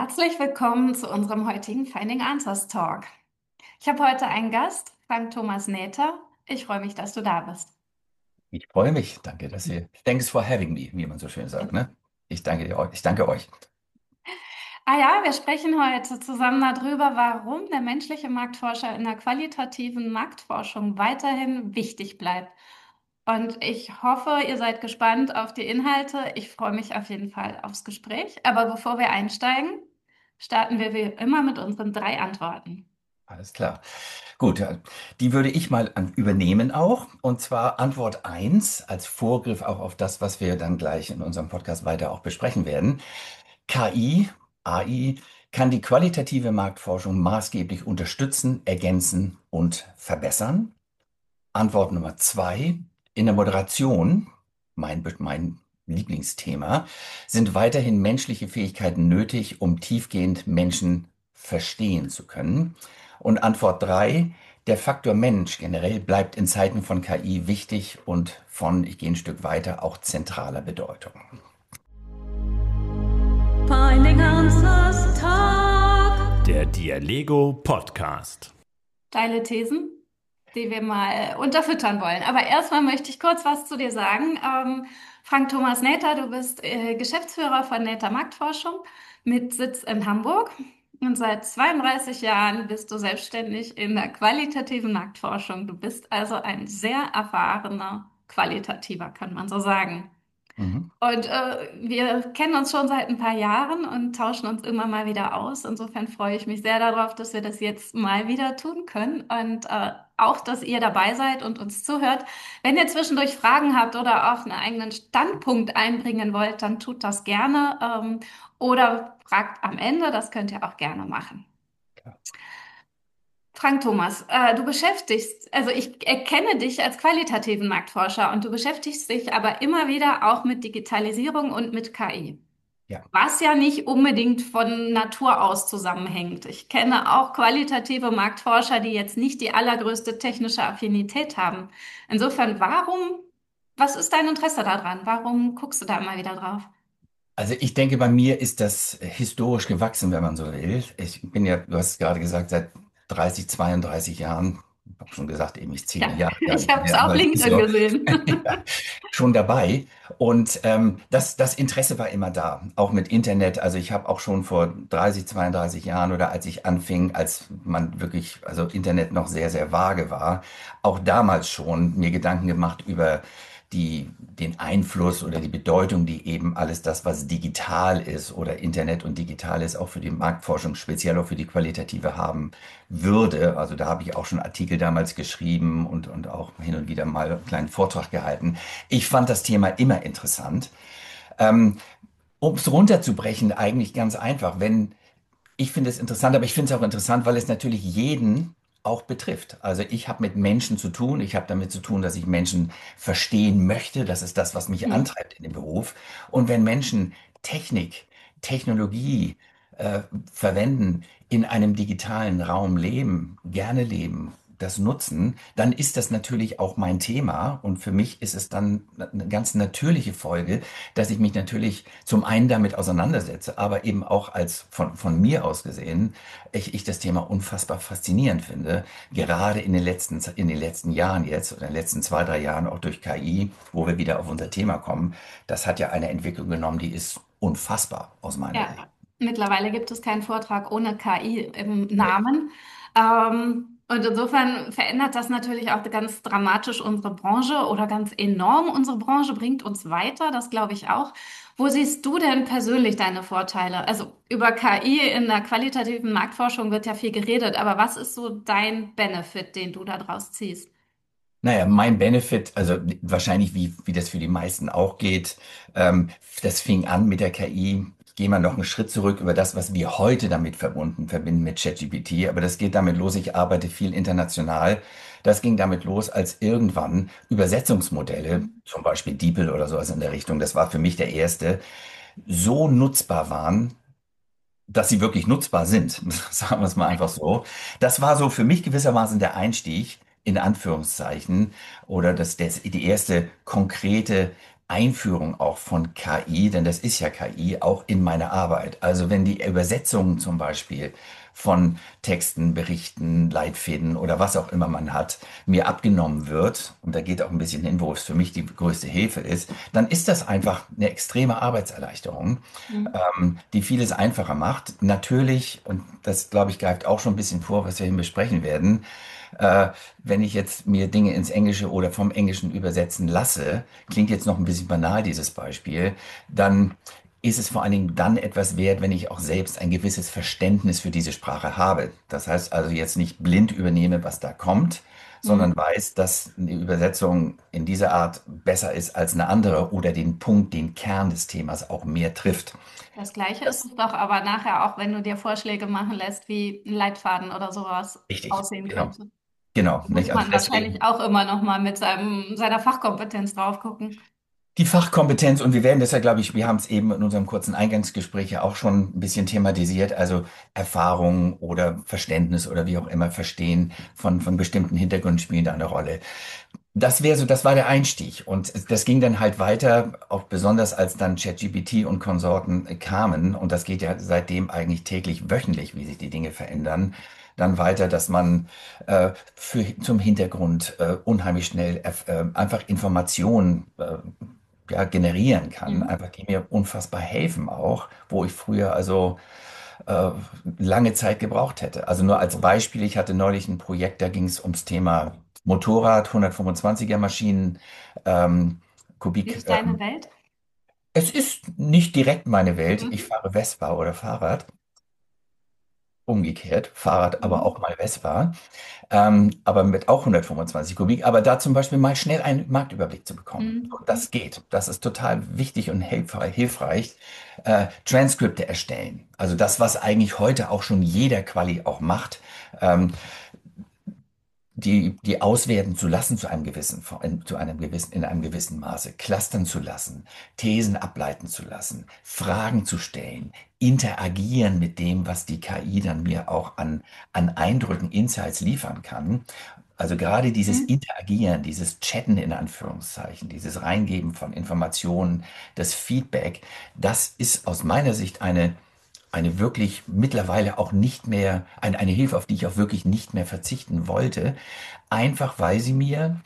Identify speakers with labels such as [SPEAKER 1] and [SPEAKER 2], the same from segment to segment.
[SPEAKER 1] Herzlich willkommen zu unserem heutigen Finding Answers Talk. Ich habe heute einen Gast, Frank Thomas Näther. Ich freue mich, dass du da bist.
[SPEAKER 2] Ich freue mich. Danke, dass ihr. Thanks for having me, wie man so schön sagt, ne? Ich danke dir, ich danke euch.
[SPEAKER 1] Ah ja, wir sprechen heute zusammen darüber, warum der menschliche Marktforscher in der qualitativen Marktforschung weiterhin wichtig bleibt. Und ich hoffe, ihr seid gespannt auf die Inhalte. Ich freue mich auf jeden Fall aufs Gespräch. Aber bevor wir einsteigen, starten wir wie immer mit unseren drei Antworten.
[SPEAKER 2] Alles klar. Gut, die würde ich mal übernehmen auch. Und zwar Antwort eins als Vorgriff auch auf das, was wir dann gleich in unserem Podcast weiter auch besprechen werden. KI, AI kann die qualitative Marktforschung maßgeblich unterstützen, ergänzen und verbessern. Antwort Nummer zwei. In der Moderation, mein Lieblingsthema, sind weiterhin menschliche Fähigkeiten nötig, um tiefgehend Menschen verstehen zu können. Und Antwort drei. Der Faktor Mensch generell bleibt in Zeiten von KI wichtig und von, ich gehe ein Stück weiter, auch zentraler Bedeutung.
[SPEAKER 3] Finding Answers Talk. Der Dialego Podcast.
[SPEAKER 1] Steile Thesen, die wir mal unterfüttern wollen. Aber erstmal möchte ich kurz was zu dir sagen. Frank Thomas Näther, du bist Geschäftsführer von Näther Marktforschung mit Sitz in Hamburg. Und seit 32 Jahren bist du selbstständig in der qualitativen Marktforschung. Du bist also ein sehr erfahrener Qualitativer, kann man so sagen.
[SPEAKER 2] Mhm.
[SPEAKER 1] Und wir kennen uns schon seit ein paar Jahren und tauschen uns immer mal wieder aus. Insofern freue ich mich sehr darauf, dass wir das jetzt mal wieder tun können und auch, dass ihr dabei seid und uns zuhört. Wenn ihr zwischendurch Fragen habt oder auch einen eigenen Standpunkt einbringen wollt, dann tut das gerne oder fragt am Ende. Das könnt ihr auch gerne machen. Frank Thomas, du beschäftigst, also ich erkenne dich als qualitativen Marktforscher und du beschäftigst dich aber immer wieder auch mit Digitalisierung und mit KI,
[SPEAKER 2] Ja.
[SPEAKER 1] was ja nicht unbedingt von Natur aus zusammenhängt. Ich kenne auch qualitative Marktforscher, die jetzt nicht die allergrößte technische Affinität haben. Insofern, was ist dein Interesse daran? Warum guckst du da immer wieder drauf?
[SPEAKER 2] Also ich denke, bei mir ist das historisch gewachsen, wenn man so will. Ich bin ja, du hast es gerade gesagt, seit 30, 32 Jahren, ich habe schon gesagt, eben ich zähle
[SPEAKER 1] Ja,
[SPEAKER 2] die Jahre gar
[SPEAKER 1] ich
[SPEAKER 2] nicht
[SPEAKER 1] habe es
[SPEAKER 2] mehr,
[SPEAKER 1] auf
[SPEAKER 2] aber es ist
[SPEAKER 1] LinkedIn
[SPEAKER 2] so,
[SPEAKER 1] gesehen.
[SPEAKER 2] ja, schon dabei. Und das Interesse war immer da, auch mit Internet. Also ich habe auch schon vor 30, 32 Jahren oder als ich anfing, als man wirklich, also Internet noch sehr, sehr vage war, auch damals schon mir Gedanken gemacht über den Einfluss oder die Bedeutung, die eben alles das, was digital ist oder Internet und digital ist, auch für die Marktforschung, speziell auch für die qualitative haben würde. Also da habe ich auch schon Artikel damals geschrieben und auch hin und wieder mal einen kleinen Vortrag gehalten. Ich fand das Thema immer interessant. Ähm, Um es runterzubrechen, eigentlich ganz einfach. Ich finde es interessant, aber ich finde es auch interessant, weil es natürlich jeden auch betrifft. Also ich habe mit Menschen zu tun, ich habe damit zu tun, dass ich Menschen verstehen möchte. Das ist das, was mich
[SPEAKER 1] Hm.
[SPEAKER 2] antreibt in dem Beruf. Und wenn Menschen Technik, Technologie äh, verwenden, in einem digitalen Raum leben, gerne leben, das nutzen, dann ist das natürlich auch mein Thema. Und für mich ist es dann eine ganz natürliche Folge, dass ich mich natürlich zum einen damit auseinandersetze, aber eben auch als von mir aus gesehen, ich das Thema unfassbar faszinierend finde. Gerade in den letzten Jahren jetzt oder in den letzten zwei, drei Jahren auch durch KI, wo wir wieder auf unser Thema kommen, das hat ja eine Entwicklung genommen, die ist unfassbar aus meiner
[SPEAKER 1] Ja,
[SPEAKER 2] Sicht.
[SPEAKER 1] mittlerweile gibt es keinen Vortrag ohne KI im
[SPEAKER 2] Nee.
[SPEAKER 1] Namen. Und insofern verändert das natürlich auch ganz dramatisch unsere Branche oder ganz enorm unsere Branche, bringt uns weiter, das glaube ich auch. Wo siehst du denn persönlich deine Vorteile? Also über KI in der qualitativen Marktforschung wird ja viel geredet, aber was ist so dein Benefit, den du daraus ziehst?
[SPEAKER 2] Naja, mein Benefit, also wahrscheinlich wie das für die meisten auch geht, ähm, das fing an mit der KI. Ich gehe mal noch einen Schritt zurück über das, was wir heute damit verbinden mit ChatGPT. Aber das geht damit los. Ich arbeite viel international. Das ging damit los, als irgendwann Übersetzungsmodelle, zum Beispiel DeepL oder sowas in der Richtung, das war für mich der erste, so nutzbar waren, dass sie wirklich nutzbar sind. Sagen wir es mal einfach so. Das war so für mich gewissermaßen der Einstieg, in Anführungszeichen, oder die erste konkrete Einführung auch von KI, denn das ist ja KI, auch in meine Arbeit. Also wenn die Übersetzungen zum Beispiel von Texten, Berichten, Leitfäden oder was auch immer man hat, mir abgenommen wird, und da geht auch ein bisschen hin, wo es für mich die größte Hilfe ist, dann ist das einfach eine extreme Arbeitserleichterung,
[SPEAKER 1] Mhm.
[SPEAKER 2] die vieles einfacher macht. Natürlich, und das glaube ich greift auch schon ein bisschen vor, was wir hier besprechen werden, äh, wenn ich jetzt mir Dinge ins Englische oder vom Englischen übersetzen lasse, klingt jetzt noch ein bisschen banal, dieses Beispiel, dann ist es vor allen Dingen dann etwas wert, wenn ich auch selbst ein gewisses Verständnis für diese Sprache habe. Das heißt also jetzt nicht blind übernehme, was da kommt, sondern
[SPEAKER 1] Mhm.
[SPEAKER 2] weiß, dass eine Übersetzung in dieser Art besser ist als eine andere oder den Punkt, den Kern des Themas auch mehr trifft.
[SPEAKER 1] Das Gleiche ist
[SPEAKER 2] Das
[SPEAKER 1] es doch aber nachher auch, wenn du dir Vorschläge machen lässt, wie ein Leitfaden oder sowas
[SPEAKER 2] richtig,
[SPEAKER 1] aussehen
[SPEAKER 2] genau,
[SPEAKER 1] könnte.
[SPEAKER 2] genau,
[SPEAKER 1] Muss
[SPEAKER 2] nicht? Also
[SPEAKER 1] man wahrscheinlich
[SPEAKER 2] deswegen.
[SPEAKER 1] auch immer noch mal mit seiner Fachkompetenz drauf gucken.
[SPEAKER 2] Die Fachkompetenz, und wir werden das ja, glaube ich, wir haben es eben in unserem kurzen Eingangsgespräch ja auch schon ein bisschen thematisiert, also Erfahrung oder Verständnis oder wie auch immer Verstehen von bestimmten Hintergründen spielen da eine Rolle. Das wäre so, das war der Einstieg. Und das ging dann halt weiter, auch besonders als dann ChatGPT und Konsorten kamen. Und das geht ja seitdem eigentlich täglich, wöchentlich, wie sich die Dinge verändern. Dann weiter, dass man zum Hintergrund unheimlich schnell einfach Informationen ja, generieren kann,
[SPEAKER 1] Mhm.
[SPEAKER 2] einfach die mir unfassbar helfen auch, wo ich früher also äh, lange Zeit gebraucht hätte. Also nur als Beispiel, ich hatte neulich ein Projekt, da ging es ums Thema Motorrad, 125er Maschinen, ähm, Kubik.
[SPEAKER 1] Nicht deine Welt?
[SPEAKER 2] Es ist nicht direkt meine Welt. Ich
[SPEAKER 1] Mhm.
[SPEAKER 2] fahre Vespa oder Fahrrad. Umgekehrt, Fahrrad, aber auch
[SPEAKER 1] Mhm.
[SPEAKER 2] mal Vespa, aber mit auch 125 Kubik, aber da zum Beispiel mal schnell einen Marktüberblick zu bekommen.
[SPEAKER 1] Mhm.
[SPEAKER 2] Und das geht. Das ist total wichtig und hilfreich. Transkripte erstellen. Also das, was eigentlich heute auch schon jeder Quali auch macht. Ähm, die auswerten zu lassen zu einem in einem gewissen Maße, clustern zu lassen, Thesen ableiten zu lassen, Fragen zu stellen, interagieren mit dem, was die KI dann mir auch an Eindrücken, Insights liefern kann. Also gerade dieses
[SPEAKER 1] Mhm.
[SPEAKER 2] Interagieren, dieses Chatten in Anführungszeichen, dieses Reingeben von Informationen, das Feedback, das ist aus meiner Sicht eine wirklich mittlerweile auch nicht mehr, eine Hilfe, auf die ich auch wirklich nicht mehr verzichten wollte, einfach weil sie mir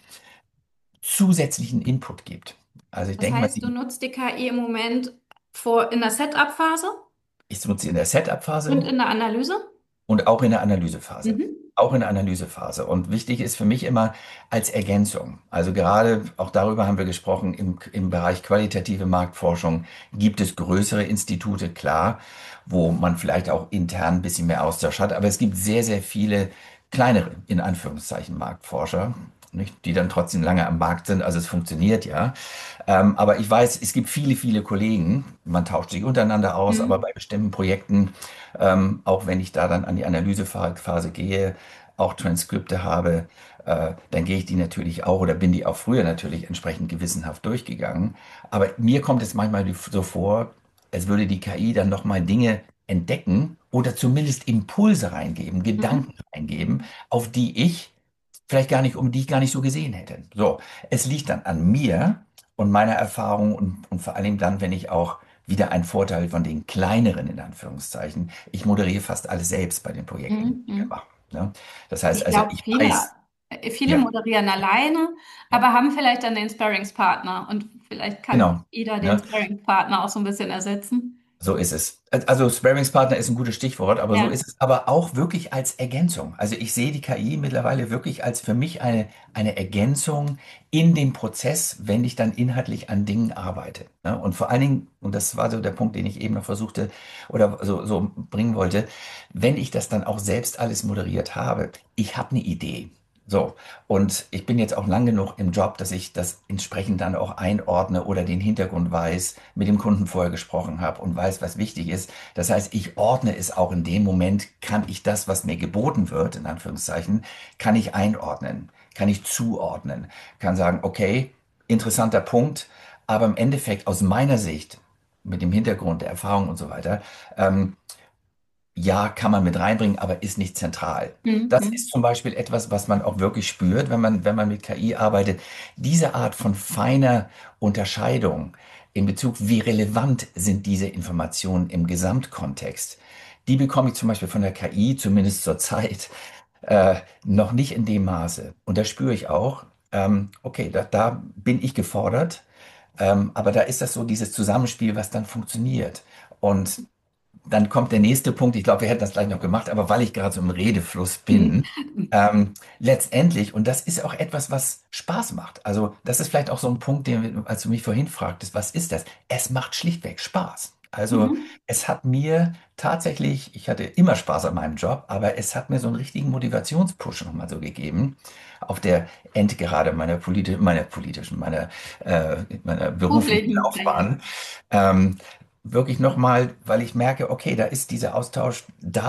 [SPEAKER 2] zusätzlichen Input gibt. Also ich
[SPEAKER 1] Das
[SPEAKER 2] denke mal,
[SPEAKER 1] heißt, du nutzt die KI im Moment in der Setup-Phase
[SPEAKER 2] ich nutze sie in der
[SPEAKER 1] und
[SPEAKER 2] Setup-Phase
[SPEAKER 1] in der Analyse?
[SPEAKER 2] und auch in der Analysephase.
[SPEAKER 1] Mhm.
[SPEAKER 2] Auch in der Analysephase. Und wichtig ist für mich immer als Ergänzung. Also gerade auch darüber haben wir gesprochen, im Bereich qualitative Marktforschung gibt es größere Institute, klar, wo man vielleicht auch intern ein bisschen mehr Austausch hat. Aber es gibt sehr, sehr viele kleinere, in Anführungszeichen, Marktforscher, nicht, die dann trotzdem lange am Markt sind. Also es funktioniert ja. Aber ich weiß, es gibt viele, viele Kollegen. Man tauscht sich untereinander aus, aber
[SPEAKER 1] Mhm.
[SPEAKER 2] bei bestimmten Projekten, auch wenn ich da dann an die Analysephase gehe, auch Transkripte habe, dann gehe ich die natürlich auch oder bin die auch früher natürlich entsprechend gewissenhaft durchgegangen. Aber mir kommt es manchmal so vor, als würde die KI dann nochmal Dinge entdecken oder zumindest Impulse reingeben,
[SPEAKER 1] Mhm.
[SPEAKER 2] Gedanken reingeben, auf die ich die ich gar nicht so gesehen hätte. So, es liegt dann an mir und meiner Erfahrung und vor allem dann, wenn ich auch wieder einen Vorteil von den kleineren, in Anführungszeichen. Ich moderiere fast alles selbst bei den Projekten,
[SPEAKER 1] Mhm.
[SPEAKER 2] die wir
[SPEAKER 1] Mhm.
[SPEAKER 2] machen. Ne? Das heißt
[SPEAKER 1] Ich
[SPEAKER 2] also,
[SPEAKER 1] glaube,
[SPEAKER 2] ich weiß,
[SPEAKER 1] viele
[SPEAKER 2] ja,
[SPEAKER 1] moderieren alleine,
[SPEAKER 2] ja,
[SPEAKER 1] aber haben vielleicht dann den Sparringspartner und vielleicht kann
[SPEAKER 2] genau.
[SPEAKER 1] Ida den
[SPEAKER 2] Ne?
[SPEAKER 1] Sparringspartner auch so ein bisschen ersetzen.
[SPEAKER 2] So ist es. Also Sparringspartner ist ein gutes Stichwort, aber so
[SPEAKER 1] Ja.
[SPEAKER 2] ist es aber auch wirklich als Ergänzung. Also ich sehe die KI mittlerweile wirklich als für mich eine Ergänzung in dem Prozess, wenn ich dann inhaltlich an Dingen arbeite. Ne? Und vor allen Dingen, und das war so der Punkt, den ich eben noch versuchte oder so bringen wollte, wenn ich das dann auch selbst alles moderiert habe, ich habe eine Idee. So, und ich bin jetzt auch lang genug im Job, dass ich das entsprechend dann auch einordne oder den Hintergrund weiß, mit dem Kunden vorher gesprochen habe und weiß, was wichtig ist. Das heißt, ich ordne es auch in dem Moment, kann ich das, was mir geboten wird, in Anführungszeichen, kann ich einordnen, kann ich zuordnen, kann sagen, okay, interessanter Punkt, aber im Endeffekt aus meiner Sicht, mit dem Hintergrund der Erfahrung und so weiter, ähm, ja, kann man mit reinbringen, aber ist nicht zentral. Das ist
[SPEAKER 1] Mhm.
[SPEAKER 2] zum Beispiel etwas, was man auch wirklich spürt, wenn man mit KI arbeitet. Diese Art von feiner Unterscheidung in Bezug, wie relevant sind diese Informationen im Gesamtkontext, die bekomme ich zum Beispiel von der KI, zumindest zur Zeit, noch nicht in dem Maße. Und da spüre ich auch, okay, da bin ich gefordert, aber da ist das so dieses Zusammenspiel, was dann funktioniert. Und dann kommt der nächste Punkt. Ich glaube, wir hätten das gleich noch gemacht, aber weil ich gerade so im Redefluss bin, letztendlich, und das ist auch etwas, was Spaß macht. Also, das ist vielleicht auch so ein Punkt, den, als du mich vorhin fragtest, was ist das? Es macht schlichtweg Spaß. Also,
[SPEAKER 1] Mhm.
[SPEAKER 2] es hat mir tatsächlich, ich hatte immer Spaß an meinem Job, aber es hat mir so einen richtigen Motivationspush nochmal so gegeben. Auf der Endgerade meiner beruflichen
[SPEAKER 1] Beruflichen Karriere.
[SPEAKER 2] Laufbahn. Ähm, Wirklich nochmal, weil ich merke, okay, da ist dieser Austausch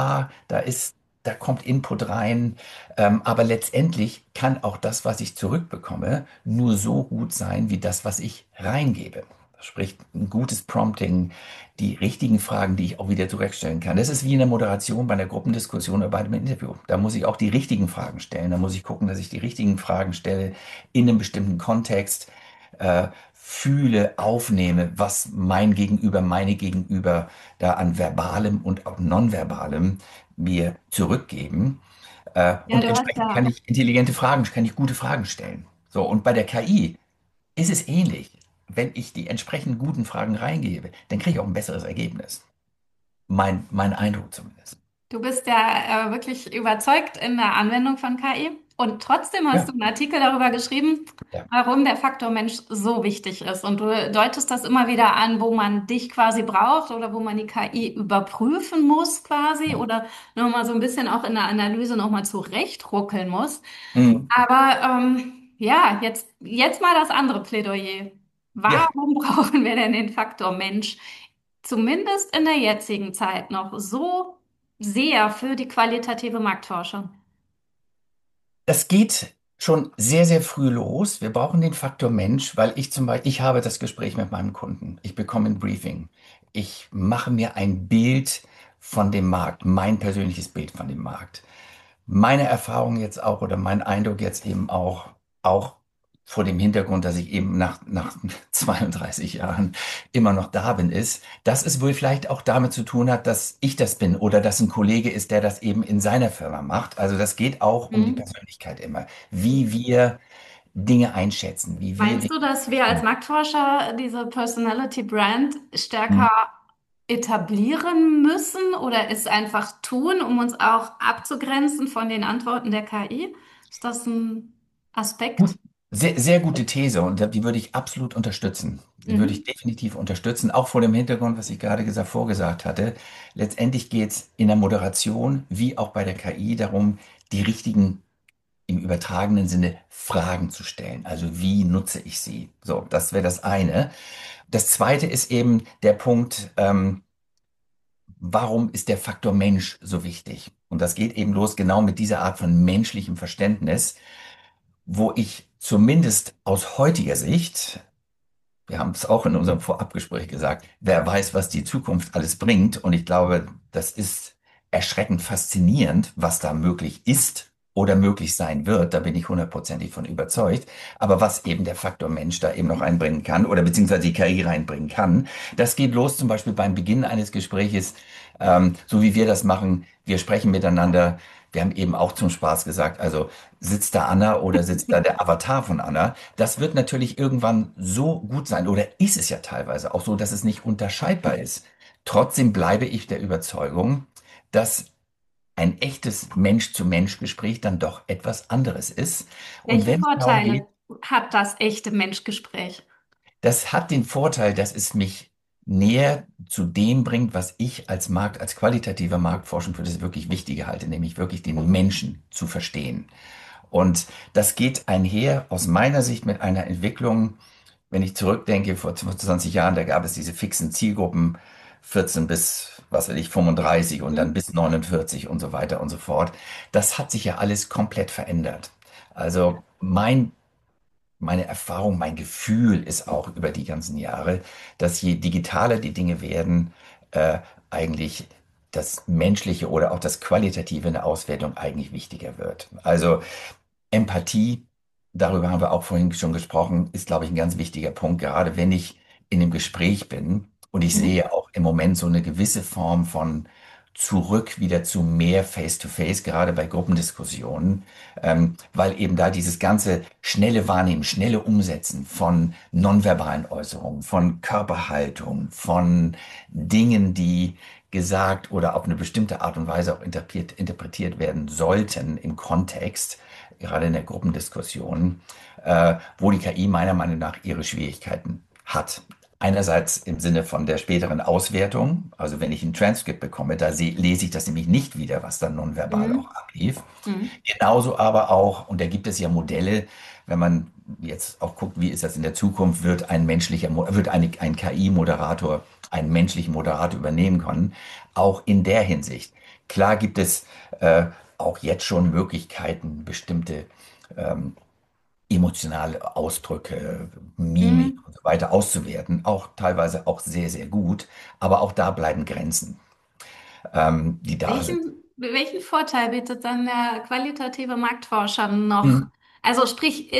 [SPEAKER 2] da kommt Input rein, aber letztendlich kann auch das, was ich zurückbekomme, nur so gut sein wie das, was ich reingebe. Sprich, ein gutes Prompting, die richtigen Fragen, die ich auch wieder zurückstellen kann. Das ist wie in der Moderation bei einer Gruppendiskussion oder bei einem Interview. Da muss ich auch die richtigen Fragen stellen. Da muss ich gucken, dass ich die richtigen Fragen stelle in einem bestimmten Kontext, fühle, aufnehme, was mein Gegenüber, meine Gegenüber da an verbalem und auch nonverbalem mir zurückgeben.
[SPEAKER 1] Ja,
[SPEAKER 2] Und
[SPEAKER 1] du hast
[SPEAKER 2] entsprechend kann
[SPEAKER 1] ja.
[SPEAKER 2] ich intelligente Fragen, kann ich gute Fragen stellen. So, und bei der KI ist es ähnlich. Wenn ich die entsprechend guten Fragen reingebe, dann kriege ich auch ein besseres Ergebnis. Mein Eindruck zumindest.
[SPEAKER 1] Du bist ja wirklich überzeugt in der Anwendung von KI und trotzdem hast
[SPEAKER 2] Ja,
[SPEAKER 1] du einen Artikel darüber geschrieben,
[SPEAKER 2] ja.
[SPEAKER 1] warum der Faktor Mensch so wichtig ist. Und du deutest das immer wieder an, wo man dich quasi braucht oder wo man die KI überprüfen muss quasi
[SPEAKER 2] Ja.
[SPEAKER 1] oder nochmal so ein bisschen auch in der Analyse nochmal zurechtruckeln muss.
[SPEAKER 2] Mhm.
[SPEAKER 1] Aber ja, jetzt mal das andere Plädoyer.
[SPEAKER 2] Ja.
[SPEAKER 1] Warum brauchen wir denn den Faktor Mensch, zumindest in der jetzigen Zeit noch, so sehr für die qualitative Marktforschung?
[SPEAKER 2] Das geht schon sehr, sehr früh los. Wir brauchen den Faktor Mensch, weil ich zum Beispiel, ich habe das Gespräch mit meinem Kunden. Ich bekomme ein Briefing. Ich mache mir ein Bild von dem Markt, mein persönliches Bild von dem Markt. Meine Erfahrung jetzt auch oder mein Eindruck jetzt eben auch vor dem Hintergrund, dass ich eben nach 32 Jahren immer noch da bin, ist, dass es wohl vielleicht auch damit zu tun hat, dass ich das bin oder dass ein Kollege ist, der das eben in seiner Firma macht. Also das geht auch um die
[SPEAKER 1] Hm?
[SPEAKER 2] Persönlichkeit immer, wie wir Dinge einschätzen, wie wir
[SPEAKER 1] Meinst
[SPEAKER 2] Dinge
[SPEAKER 1] du, dass wir als
[SPEAKER 2] verstehen.
[SPEAKER 1] Marktforscher diese Personality Brand
[SPEAKER 2] Hm.
[SPEAKER 1] stärker etablieren müssen oder es einfach tun, um uns auch abzugrenzen von den Antworten der KI? Ist das ein
[SPEAKER 2] Gut.
[SPEAKER 1] Aspekt?
[SPEAKER 2] Sehr, sehr gute These und die würde ich absolut unterstützen. Die würde ich
[SPEAKER 1] Mhm.
[SPEAKER 2] definitiv unterstützen, auch vor dem Hintergrund, was ich gerade vorgesagt hatte. Letztendlich geht es in der Moderation wie auch bei der KI darum, die richtigen, im übertragenen Sinne, Fragen zu stellen. Also wie nutze ich sie? So, das wäre das eine. Das zweite ist eben der Punkt, warum ist der Faktor Mensch so wichtig? Und das geht eben los genau mit dieser Art von menschlichem Verständnis, wo ich zumindest aus heutiger Sicht, wir haben es auch in unserem Vorabgespräch gesagt, wer weiß, was die Zukunft alles bringt. Und ich glaube, das ist erschreckend faszinierend, was da möglich ist oder möglich sein wird. Da bin ich hundertprozentig von überzeugt. Aber was eben der Faktor Mensch da eben noch einbringen kann oder beziehungsweise die KI reinbringen kann, das geht los zum Beispiel beim Beginn eines Gespräches, so wie wir das machen. Wir sprechen miteinander. Wir haben eben auch zum Spaß gesagt, also sitzt da Anna oder sitzt da der Avatar von Anna? Das wird natürlich irgendwann so gut sein oder ist es ja teilweise auch so, dass es nicht unterscheidbar ist. Trotzdem bleibe ich der Überzeugung, dass ein echtes Mensch-zu-Mensch-Gespräch dann doch etwas anderes ist. Und
[SPEAKER 1] Welche
[SPEAKER 2] wenn es darum geht,
[SPEAKER 1] Vorteile hat das echte Menschgespräch?
[SPEAKER 2] das hat den Vorteil, dass es mich näher zu dem bringt, was ich als Markt, als qualitativer Marktforschung für das wirklich Wichtige halte, nämlich wirklich den Menschen zu verstehen. Und das geht einher aus meiner Sicht mit einer Entwicklung, wenn ich zurückdenke, vor 20 Jahren, da gab es diese fixen Zielgruppen, 14 bis, was weiß ich, 35 und dann
[SPEAKER 1] Hm?
[SPEAKER 2] bis 49 und so weiter und so fort. Das hat sich ja alles komplett verändert. Also meine Erfahrung, mein Gefühl ist auch über die ganzen Jahre, dass je digitaler die Dinge werden, eigentlich das Menschliche oder auch das Qualitative in der Auswertung eigentlich wichtiger wird. Also Empathie, darüber haben wir auch vorhin schon gesprochen, ist, glaube ich, ein ganz wichtiger Punkt, gerade wenn ich in einem Gespräch bin und ich
[SPEAKER 1] Mhm.
[SPEAKER 2] sehe auch im Moment so eine gewisse Form von zurück wieder zu mehr Face-to-Face, gerade bei Gruppendiskussionen, weil eben da dieses ganze schnelle Wahrnehmen, schnelle Umsetzen von nonverbalen Äußerungen, von Körperhaltung, von Dingen, die gesagt oder auf eine bestimmte Art und Weise auch interpretiert werden sollten im Kontext, gerade in der Gruppendiskussion, wo die KI meiner Meinung nach ihre Schwierigkeiten hat. Einerseits im Sinne von der späteren Auswertung, also wenn ich ein Transkript bekomme, da lese ich das nämlich nicht wieder, was dann nonverbal auch
[SPEAKER 1] Mhm.
[SPEAKER 2] ablief.
[SPEAKER 1] Mhm.
[SPEAKER 2] Genauso aber auch, und da gibt es ja Modelle, wenn man jetzt auch guckt, wie ist das in der Zukunft, wird ein KI-Moderator einen menschlichen Moderator übernehmen können, auch in der Hinsicht. Klar gibt es auch jetzt schon Möglichkeiten, bestimmte ähm, emotionale Ausdrücke, Mimik
[SPEAKER 1] Mhm.
[SPEAKER 2] und so weiter auszuwerten, auch teilweise auch sehr, sehr gut, aber auch da bleiben Grenzen, die da sind.
[SPEAKER 1] Welchen Vorteil bietet dann der qualitative Marktforscher noch?
[SPEAKER 2] Mhm.
[SPEAKER 1] Also sprich,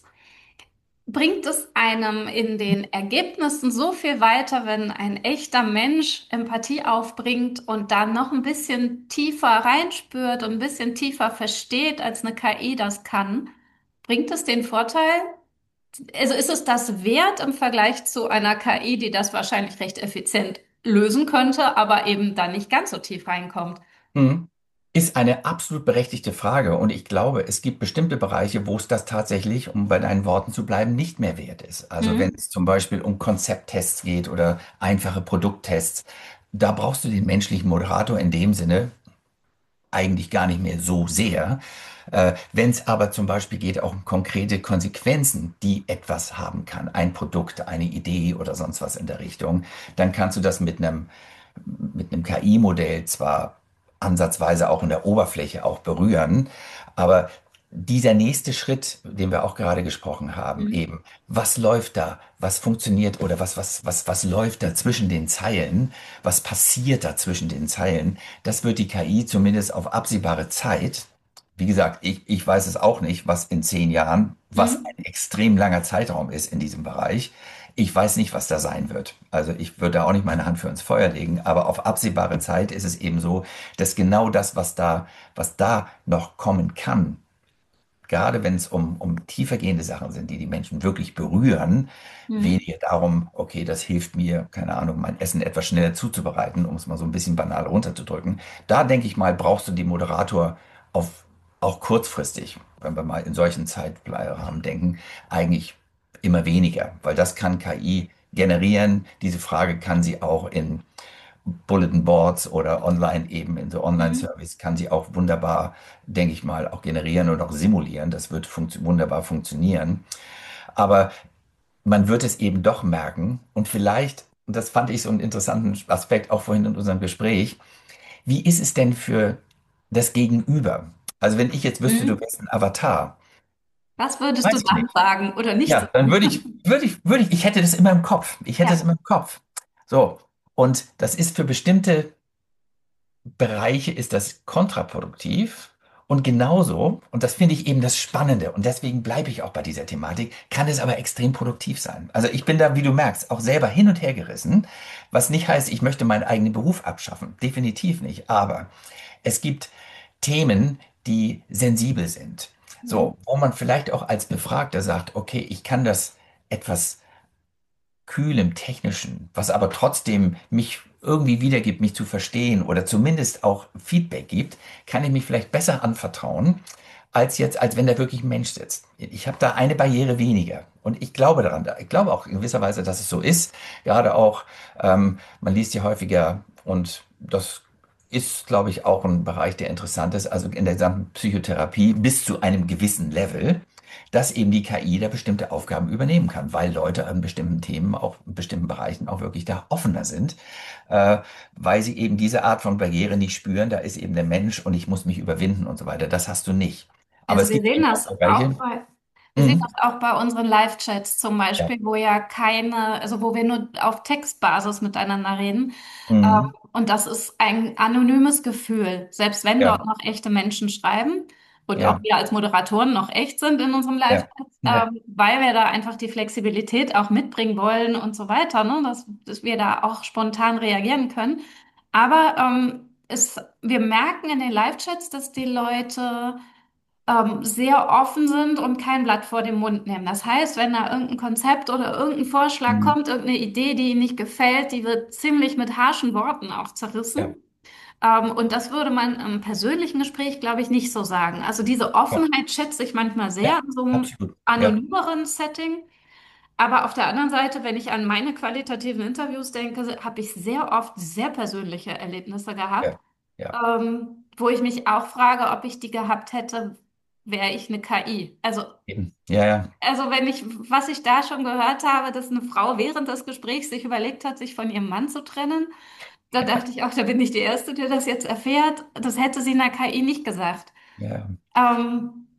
[SPEAKER 1] bringt es einem in den Ergebnissen so viel weiter, wenn ein echter Mensch Empathie aufbringt und dann noch ein bisschen tiefer reinspürt und ein bisschen tiefer versteht, als eine KI das kann? Bringt es den Vorteil? Also ist es das wert im Vergleich zu einer KI, die das wahrscheinlich recht effizient lösen könnte, aber eben dann nicht ganz so tief reinkommt?
[SPEAKER 2] Mhm. Ist eine absolut berechtigte Frage und ich glaube, es gibt bestimmte Bereiche, wo es das tatsächlich, um bei deinen Worten zu bleiben, nicht mehr wert ist. Also wenn
[SPEAKER 1] Hm?
[SPEAKER 2] es zum Beispiel um Konzepttests geht oder einfache Produkttests, da brauchst du den menschlichen Moderator in dem Sinne eigentlich gar nicht mehr so sehr. Wenn es aber zum Beispiel geht auch um konkrete Konsequenzen, die etwas haben kann, ein Produkt, eine Idee oder sonst was in der Richtung, dann kannst du das mit einem KI-Modell zwar ansatzweise auch in der Oberfläche auch berühren, aber dieser nächste Schritt, den wir auch gerade gesprochen haben,
[SPEAKER 1] Hm?
[SPEAKER 2] eben, was läuft da, was funktioniert oder was läuft da zwischen den Zeilen, was passiert da zwischen den Zeilen, das wird die KI zumindest auf absehbare Zeit, wie gesagt, ich weiß es auch nicht, was in 10 Jahren, was
[SPEAKER 1] Hm?
[SPEAKER 2] ein extrem langer Zeitraum ist in diesem Bereich. Ich weiß nicht, was da sein wird. Also ich würde da auch nicht meine Hand für ins Feuer legen, aber auf absehbare Zeit ist es eben so, dass genau das, was da noch kommen kann, gerade wenn es um tiefergehende Sachen sind, die die Menschen wirklich berühren,
[SPEAKER 1] Hm?
[SPEAKER 2] weniger darum, okay, das hilft mir, keine Ahnung, mein Essen etwas schneller zuzubereiten, um es mal so ein bisschen banal runterzudrücken. Da denke ich mal, brauchst du den Moderator auf, auch kurzfristig, wenn wir mal in solchen Zeitrahmen denken, eigentlich immer weniger, weil das kann KI generieren. Diese Frage kann sie auch in Bulletin Boards oder online eben in so
[SPEAKER 1] Hm?
[SPEAKER 2] Online-Service kann sie auch wunderbar, denke ich mal, auch generieren und auch simulieren. Das wird wunderbar funktionieren. Aber man wird es eben doch merken und vielleicht, und das fand ich so einen interessanten Aspekt auch vorhin in unserem Gespräch, wie ist es denn für das Gegenüber? Also wenn ich jetzt wüsste, du
[SPEAKER 1] Hm?
[SPEAKER 2] wärst ein Avatar,
[SPEAKER 1] Was würdest du
[SPEAKER 2] weiß ich
[SPEAKER 1] dann
[SPEAKER 2] nicht.
[SPEAKER 1] sagen oder nicht
[SPEAKER 2] Ja, dann
[SPEAKER 1] sagen?
[SPEAKER 2] ich hätte das immer im Kopf. Ich hätte es
[SPEAKER 1] Ja.
[SPEAKER 2] immer im Kopf. So. Und das ist für bestimmte Bereiche ist das kontraproduktiv. Und genauso, und das finde ich eben das Spannende, und deswegen bleibe ich auch bei dieser Thematik, kann es aber extrem produktiv sein. Also ich bin da, wie du merkst, auch selber hin und her gerissen, was nicht heißt, ich möchte meinen eigenen Beruf abschaffen. Definitiv nicht. Aber es gibt Themen, die sensibel sind.
[SPEAKER 1] Hm?
[SPEAKER 2] So, wo man vielleicht auch als Befragter sagt, okay, ich kann das etwas kühlem Technischen, was aber trotzdem mich irgendwie wiedergibt, mich zu verstehen oder zumindest auch Feedback gibt, kann ich mich vielleicht besser anvertrauen, als wenn da wirklich ein Mensch sitzt. Ich habe da eine Barriere weniger. Und ich glaube daran, ich glaube auch in gewisser Weise, dass es so ist. Gerade auch, man liest ja häufiger und das ist, glaube ich, auch ein Bereich, der interessant ist, also in der gesamten Psychotherapie bis zu einem gewissen Level, dass eben die KI da bestimmte Aufgaben übernehmen kann, weil Leute an bestimmten Themen, auch in bestimmten Bereichen auch wirklich da offener sind, äh, weil sie eben diese Art von Barriere nicht spüren. Da ist eben der Mensch und ich muss mich überwinden und so weiter. Das hast du nicht. Aber
[SPEAKER 1] Also
[SPEAKER 2] es
[SPEAKER 1] wir
[SPEAKER 2] gibt
[SPEAKER 1] sehen
[SPEAKER 2] eben auch
[SPEAKER 1] das auch
[SPEAKER 2] Bereiche.
[SPEAKER 1] Wir sehen
[SPEAKER 2] Mhm.
[SPEAKER 1] das auch bei unseren Live-Chats zum
[SPEAKER 2] Ja.
[SPEAKER 1] Beispiel, wo ja keine, also wo wir nur auf Textbasis miteinander reden.
[SPEAKER 2] Mhm.
[SPEAKER 1] Und das ist ein anonymes Gefühl, selbst wenn
[SPEAKER 2] Ja.
[SPEAKER 1] dort noch echte Menschen schreiben und auch
[SPEAKER 2] Ja.
[SPEAKER 1] wir als Moderatoren noch echt sind in unserem
[SPEAKER 2] Ja.
[SPEAKER 1] Live-Chat,
[SPEAKER 2] Ja.
[SPEAKER 1] weil wir da einfach die Flexibilität auch mitbringen wollen und so weiter, ne? Dass wir da auch spontan reagieren können. Aber wir merken in den Live-Chats, dass die Leute sehr offen sind und kein Blatt vor den Mund nehmen. Das heißt, wenn da irgendein Konzept oder irgendein Vorschlag
[SPEAKER 2] Mhm.
[SPEAKER 1] kommt, irgendeine Idee, die ihnen nicht gefällt, die wird ziemlich mit harschen Worten auch zerrissen.
[SPEAKER 2] Ja.
[SPEAKER 1] Und das würde man im persönlichen Gespräch, glaube ich, nicht so sagen. Also diese
[SPEAKER 2] Ja.
[SPEAKER 1] Offenheit schätze ich manchmal sehr
[SPEAKER 2] Ja.
[SPEAKER 1] in so einem
[SPEAKER 2] Absolut. Ja.
[SPEAKER 1] anonymeren Setting. Aber auf der anderen Seite, wenn ich an meine qualitativen Interviews denke, habe ich sehr oft sehr persönliche Erlebnisse gehabt,
[SPEAKER 2] Ja. Ja.
[SPEAKER 1] wo ich mich auch frage, ob ich die gehabt hätte, wäre ich eine KI.
[SPEAKER 2] Eben. Ja. Ja.
[SPEAKER 1] Also was ich da schon gehört habe, dass eine Frau während des Gesprächs sich überlegt hat, sich von ihrem Mann zu trennen, da dachte ich auch, da bin ich die Erste, die das jetzt erfährt. Das hätte sie einer KI nicht gesagt.
[SPEAKER 2] Ja.
[SPEAKER 1] Ähm,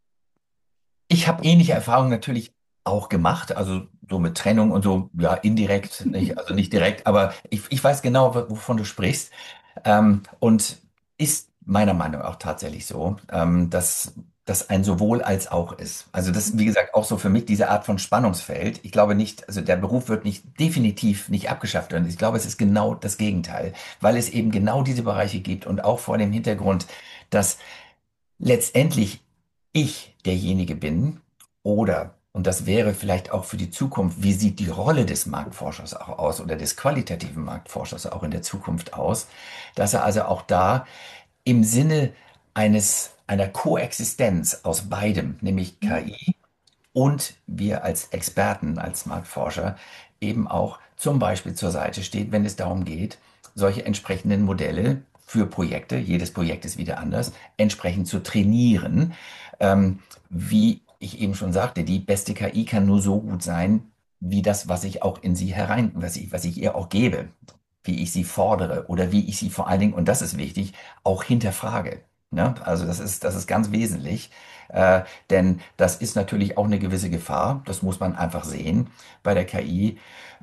[SPEAKER 2] Ich habe ähnliche Erfahrungen natürlich auch gemacht, also so mit Trennung und so, ja, indirekt, nicht, also nicht direkt, aber ich weiß genau, wovon du sprichst. Und ist meiner Meinung nach auch tatsächlich so, dass das ein sowohl als auch ist. Also das, wie gesagt, auch so für mich diese Art von Spannungsfeld. Ich glaube nicht, also der Beruf wird nicht definitiv nicht abgeschafft werden. Ich glaube, es ist genau das Gegenteil, weil es eben genau diese Bereiche gibt und auch vor dem Hintergrund, dass letztendlich ich derjenige bin oder, und das wäre vielleicht auch für die Zukunft, wie sieht die Rolle des Marktforschers auch aus oder des qualitativen Marktforschers auch in der Zukunft aus, dass er also auch da im Sinne einer Koexistenz aus beidem, nämlich KI und wir als Experten, als Marktforscher eben auch zum Beispiel zur Seite steht, wenn es darum geht, solche entsprechenden Modelle für Projekte, jedes Projekt ist wieder anders, entsprechend zu trainieren. Wie ich eben schon sagte, die beste KI kann nur so gut sein, wie das, was ich auch in sie was ich ihr auch gebe, wie ich sie fordere oder wie ich sie vor allen Dingen, und das ist wichtig, auch hinterfrage. Ne? Also das ist ganz wesentlich. Denn das ist natürlich auch eine gewisse Gefahr, das muss man einfach sehen bei der KI,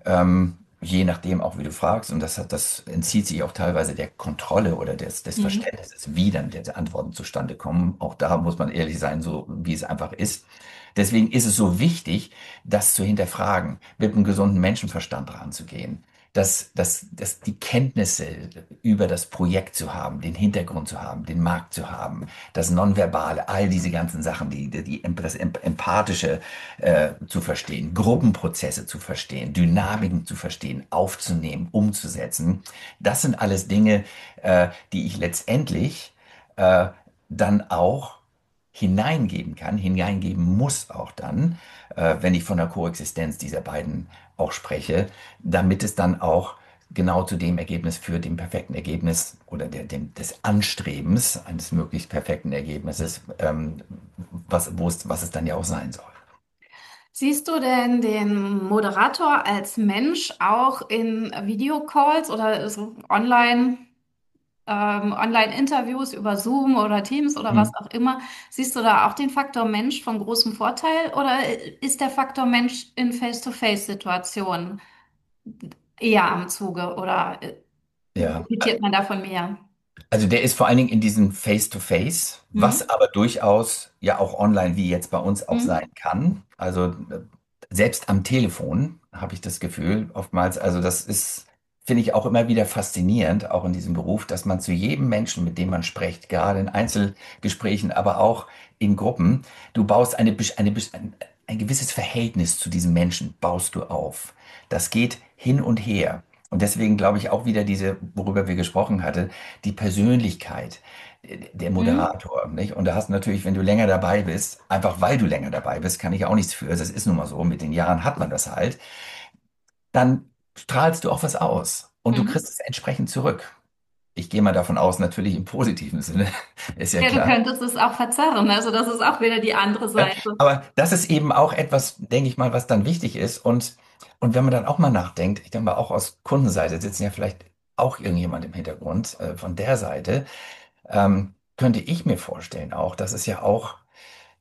[SPEAKER 2] je nachdem auch, wie du fragst, und das entzieht sich auch teilweise der Kontrolle oder des
[SPEAKER 1] mhm.
[SPEAKER 2] Verständnisses, wie dann die Antworten zustande kommen. Auch da muss man ehrlich sein, so wie es einfach ist. Deswegen ist es so wichtig, das zu hinterfragen, mit einem gesunden Menschenverstand ranzugehen, dass die Kenntnisse über das Projekt zu haben, den Hintergrund zu haben, den Markt zu haben, das Nonverbale, all diese ganzen Sachen, das Empathische zu verstehen, Gruppenprozesse zu verstehen, Dynamiken zu verstehen, aufzunehmen, umzusetzen. Das sind alles Dinge, die ich letztendlich äh, dann auch hineingeben kann, hineingeben muss auch dann, wenn ich von der Koexistenz dieser beiden auch spreche, damit es dann auch genau zu dem Ergebnis führt, dem perfekten Ergebnis oder des Anstrebens eines möglichst perfekten Ergebnisses, was es dann ja auch sein soll.
[SPEAKER 1] Siehst du denn den Moderator als Mensch auch in Videocalls oder so Online-Interviews über Zoom oder Teams oder was
[SPEAKER 2] Hm.
[SPEAKER 1] auch immer? Siehst du da auch den Faktor Mensch von großem Vorteil oder ist der Faktor Mensch in Face-to-Face-Situationen eher am Zuge oder
[SPEAKER 2] Ja,
[SPEAKER 1] profitiert man davon mehr?
[SPEAKER 2] also der ist vor allen Dingen in diesem Face-to-Face,
[SPEAKER 1] Mhm.
[SPEAKER 2] was aber durchaus ja auch online wie jetzt bei uns auch
[SPEAKER 1] Mhm.
[SPEAKER 2] sein kann. Also selbst am Telefon habe ich das Gefühl, oftmals, also das ist, finde ich auch immer wieder faszinierend, auch in diesem Beruf, dass man zu jedem Menschen, mit dem man spricht, gerade in Einzelgesprächen, aber auch in Gruppen, du baust ein gewisses Verhältnis zu diesem Menschen, baust du auf. Das geht hin und her. Und deswegen glaube ich auch wieder worüber wir gesprochen hatten, die Persönlichkeit der
[SPEAKER 1] Mhm.
[SPEAKER 2] Moderator, nicht? Und da hast du natürlich, wenn du länger dabei bist, einfach weil du länger dabei bist, kann ich auch nichts für. Das ist nun mal so. Mit den Jahren hat man das halt. Dann strahlst du auch was aus und du kriegst
[SPEAKER 1] Mhm.
[SPEAKER 2] es entsprechend zurück. Ich gehe mal davon aus, natürlich im positiven Sinne, ist ja
[SPEAKER 1] Ja, du
[SPEAKER 2] klar.
[SPEAKER 1] könntest es auch verzerren. Also das ist auch wieder die andere
[SPEAKER 2] Ja,
[SPEAKER 1] Seite.
[SPEAKER 2] aber das ist eben auch etwas, denke ich mal, was dann wichtig ist. Und wenn man dann auch mal nachdenkt, ich denke mal, auch aus Kundenseite sitzen ja vielleicht auch irgendjemand im Hintergrund, von der Seite, könnte ich mir vorstellen auch, dass es ja auch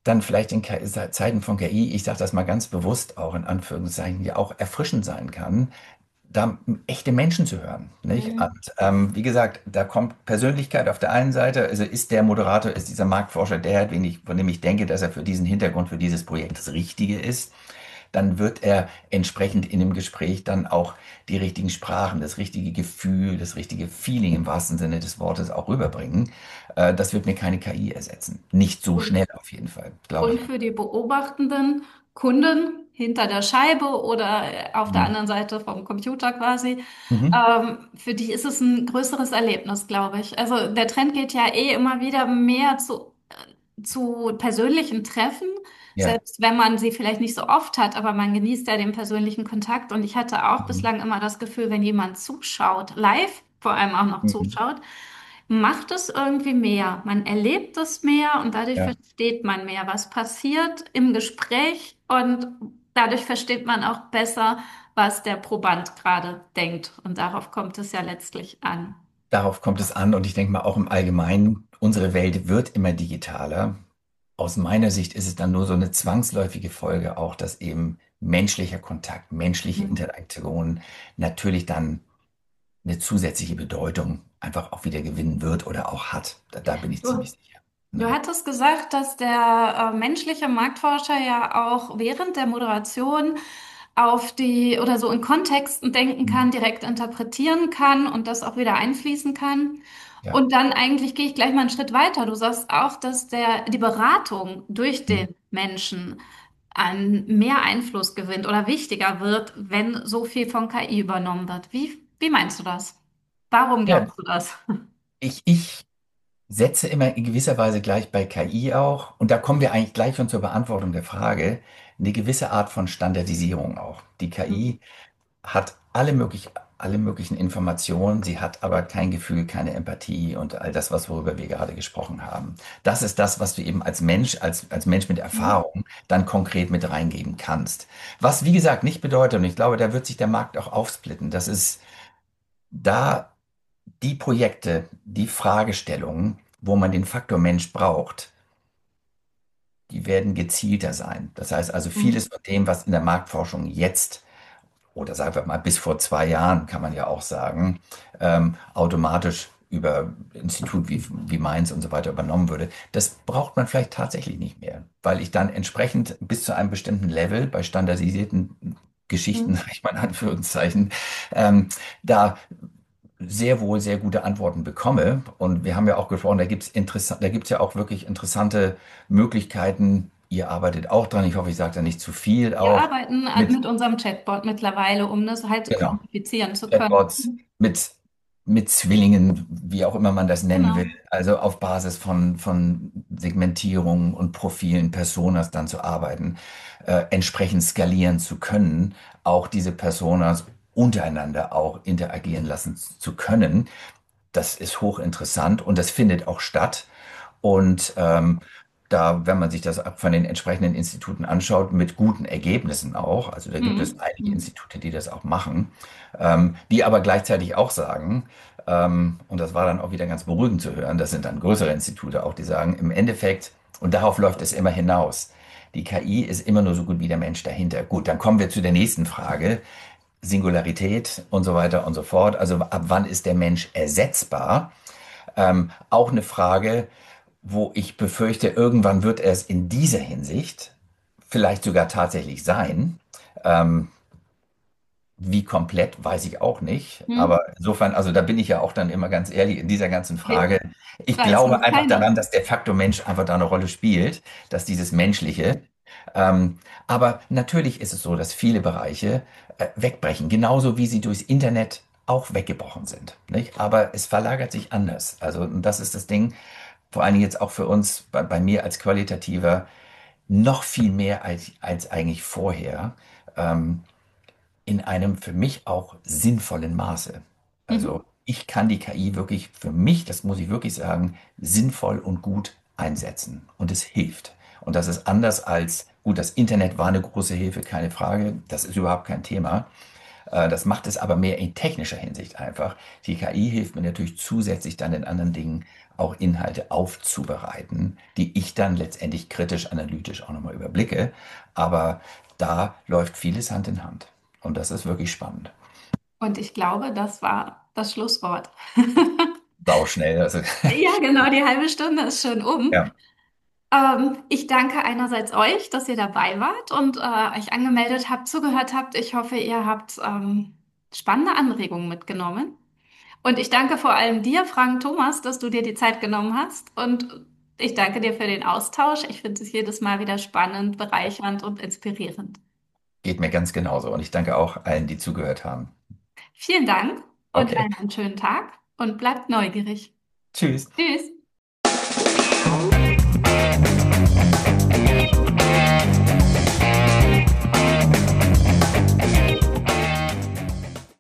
[SPEAKER 2] dann vielleicht in Zeiten von KI, ich sage das mal ganz bewusst auch in Anführungszeichen, ja auch erfrischend sein kann, da echte Menschen zu hören, nicht?
[SPEAKER 1] Mhm.
[SPEAKER 2] Und wie gesagt, da kommt Persönlichkeit auf der einen Seite, also ist der Moderator, ist dieser Marktforscher der, von dem ich denke, dass er für diesen Hintergrund, für dieses Projekt das Richtige ist, dann wird er entsprechend in dem Gespräch dann auch die richtigen Sprachen, das richtige Gefühl, das richtige Feeling im wahrsten Sinne des Wortes auch rüberbringen. Das wird mir keine KI ersetzen. Nicht so
[SPEAKER 1] Und,
[SPEAKER 2] schnell auf jeden Fall, glaube
[SPEAKER 1] und
[SPEAKER 2] ich.
[SPEAKER 1] für die beobachtenden Kunden hinter der Scheibe oder auf der
[SPEAKER 2] Mhm.
[SPEAKER 1] anderen Seite vom Computer quasi,
[SPEAKER 2] Mhm.
[SPEAKER 1] für die ist es ein größeres Erlebnis, glaube ich. Also der Trend geht ja eh immer wieder mehr zu persönlichen Treffen,
[SPEAKER 2] Ja.
[SPEAKER 1] selbst wenn man sie vielleicht nicht so oft hat, aber man genießt ja den persönlichen Kontakt. Und ich hatte auch
[SPEAKER 2] Mhm.
[SPEAKER 1] bislang immer das Gefühl, wenn jemand zuschaut, live vor allem auch noch
[SPEAKER 2] Mhm.
[SPEAKER 1] zuschaut, macht es irgendwie mehr. Man erlebt es mehr und dadurch
[SPEAKER 2] Ja.
[SPEAKER 1] versteht man mehr, was passiert im Gespräch und dadurch versteht man auch besser, was der Proband gerade denkt. Und darauf kommt es ja letztlich an.
[SPEAKER 2] Darauf kommt es an und ich denke mal auch im Allgemeinen, unsere Welt wird immer digitaler. Aus meiner Sicht ist es dann nur so eine zwangsläufige Folge auch, dass eben menschlicher Kontakt, menschliche
[SPEAKER 1] Mhm.
[SPEAKER 2] Interaktion natürlich dann eine zusätzliche Bedeutung einfach auch wieder gewinnen wird oder auch hat. Da bin ich ziemlich
[SPEAKER 1] Du,
[SPEAKER 2] sicher.
[SPEAKER 1] du
[SPEAKER 2] Ne?
[SPEAKER 1] hattest gesagt, dass der menschliche Marktforscher ja auch während der Moderation auf die oder so in Kontexten denken kann, direkt interpretieren kann und das auch wieder einfließen kann.
[SPEAKER 2] Ja.
[SPEAKER 1] Und dann eigentlich gehe ich gleich mal einen Schritt weiter. Du sagst auch, dass die Beratung durch
[SPEAKER 2] Mhm.
[SPEAKER 1] den Menschen an mehr Einfluss gewinnt oder wichtiger wird, wenn so viel von KI übernommen wird. Wie meinst du das? Warum
[SPEAKER 2] Ja,
[SPEAKER 1] glaubst du das?
[SPEAKER 2] ich setze immer in gewisser Weise gleich bei KI auch, und da kommen wir eigentlich gleich schon zur Beantwortung der Frage, eine gewisse Art von Standardisierung auch. Die KI hat alle möglichen Informationen, sie hat aber kein Gefühl, keine Empathie und all das, worüber wir gerade gesprochen haben. Das ist das, was du eben als Mensch, als Mensch mit
[SPEAKER 1] Mhm.
[SPEAKER 2] Erfahrung dann konkret mit reingeben kannst. Was, wie gesagt, nicht bedeutet, und ich glaube, da wird sich der Markt auch aufsplitten, das ist da die Projekte, die Fragestellungen, wo man den Faktor Mensch braucht, die werden gezielter sein. Das heißt also, vieles
[SPEAKER 1] Mhm.
[SPEAKER 2] von dem, was in der Marktforschung jetzt oder sagen wir mal bis vor 2 Jahren, kann man ja auch sagen, automatisch über Institut wie Mainz und so weiter übernommen würde. Das braucht man vielleicht tatsächlich nicht mehr, weil ich dann entsprechend bis zu einem bestimmten Level bei standardisierten Geschichten,
[SPEAKER 1] Mhm.
[SPEAKER 2] sag ich mal in Anführungszeichen, ähm, da sehr wohl sehr gute Antworten bekomme. Und wir haben ja auch gesprochen, da gibt's ja auch wirklich interessante Möglichkeiten. Ihr arbeitet auch dran. Ich hoffe, ich sage da nicht zu viel
[SPEAKER 1] Wir
[SPEAKER 2] auch.
[SPEAKER 1] arbeiten
[SPEAKER 2] Mit,
[SPEAKER 1] mit unserem Chatbot mittlerweile, um das halt
[SPEAKER 2] genau.
[SPEAKER 1] quantifizieren zu können.
[SPEAKER 2] Chatbots mit Zwillingen, wie auch immer man das nennen will.
[SPEAKER 1] Genau.
[SPEAKER 2] Also auf Basis von Segmentierung und Profilen, Personas dann zu arbeiten, entsprechend skalieren zu können, auch diese Personas untereinander auch interagieren lassen zu können. Das ist hochinteressant und das findet auch statt. Und da, wenn man sich das von den entsprechenden Instituten anschaut, mit guten Ergebnissen auch, also da gibt es
[SPEAKER 1] Mhm.
[SPEAKER 2] einige
[SPEAKER 1] Mhm.
[SPEAKER 2] Institute, die das auch machen, die aber gleichzeitig auch sagen, und das war dann auch wieder ganz beruhigend zu hören, das sind dann größere Institute auch, die sagen, im Endeffekt, und darauf läuft es immer hinaus, die KI ist immer nur so gut wie der Mensch dahinter. Gut, dann kommen wir zu der nächsten Frage. Singularität und so weiter und so fort. Also ab wann ist der Mensch ersetzbar? Auch eine Frage, wo ich befürchte, irgendwann wird er es in dieser Hinsicht vielleicht sogar tatsächlich sein. Ähm, Wie komplett, weiß ich auch nicht.
[SPEAKER 1] Mhm.
[SPEAKER 2] Aber insofern, also da bin ich ja auch dann immer ganz ehrlich in dieser ganzen Frage.
[SPEAKER 1] Nee,
[SPEAKER 2] Ich
[SPEAKER 1] weiß
[SPEAKER 2] glaube
[SPEAKER 1] noch
[SPEAKER 2] einfach daran,
[SPEAKER 1] keiner.
[SPEAKER 2] dass der Faktor Mensch einfach da eine Rolle spielt, dass dieses Menschliche. Aber natürlich ist es so, dass viele Bereiche wegbrechen, genauso wie sie durchs Internet auch weggebrochen sind, nicht? Aber es verlagert sich anders. Also und das ist das Ding, vor allen Dingen jetzt auch für uns, bei mir als Qualitativer, noch viel mehr als eigentlich vorher. Ähm, in einem für mich auch sinnvollen Maße. Also
[SPEAKER 1] Mhm.
[SPEAKER 2] ich kann die KI wirklich für mich, das muss ich wirklich sagen, sinnvoll und gut einsetzen. Und es hilft. Und das ist anders als, gut, das Internet war eine große Hilfe, keine Frage. Das ist überhaupt kein Thema. Das macht es aber mehr in technischer Hinsicht einfach. Die KI hilft mir natürlich zusätzlich dann in anderen Dingen auch Inhalte aufzubereiten, die ich dann letztendlich kritisch, analytisch auch nochmal überblicke. Aber da läuft vieles Hand in Hand. Und das ist wirklich spannend.
[SPEAKER 1] Und ich glaube, das war das Schlusswort.
[SPEAKER 2] Sauschnell. Also,
[SPEAKER 1] Ja, genau, die halbe Stunde ist schon um.
[SPEAKER 2] ja,
[SPEAKER 1] Ich danke einerseits euch, dass ihr dabei wart und euch angemeldet habt, zugehört habt. Ich hoffe, ihr habt spannende Anregungen mitgenommen. Und ich danke vor allem dir, Frank Thomas, dass du dir die Zeit genommen hast. Und ich danke dir für den Austausch. Ich finde es jedes Mal wieder spannend, bereichernd und inspirierend.
[SPEAKER 2] geht mir ganz genauso. Und ich danke auch allen, die zugehört haben.
[SPEAKER 1] Vielen Dank und
[SPEAKER 2] Okay,
[SPEAKER 1] einen schönen Tag und bleibt neugierig.
[SPEAKER 2] tschüss.
[SPEAKER 1] Tschüss.